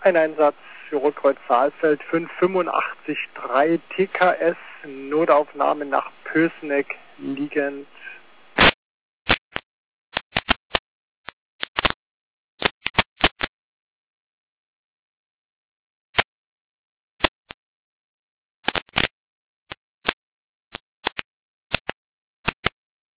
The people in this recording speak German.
Ein Einsatz für Rotkreuz Saalfeld 5883 TKS, Notaufnahme nach Pößneck liegend.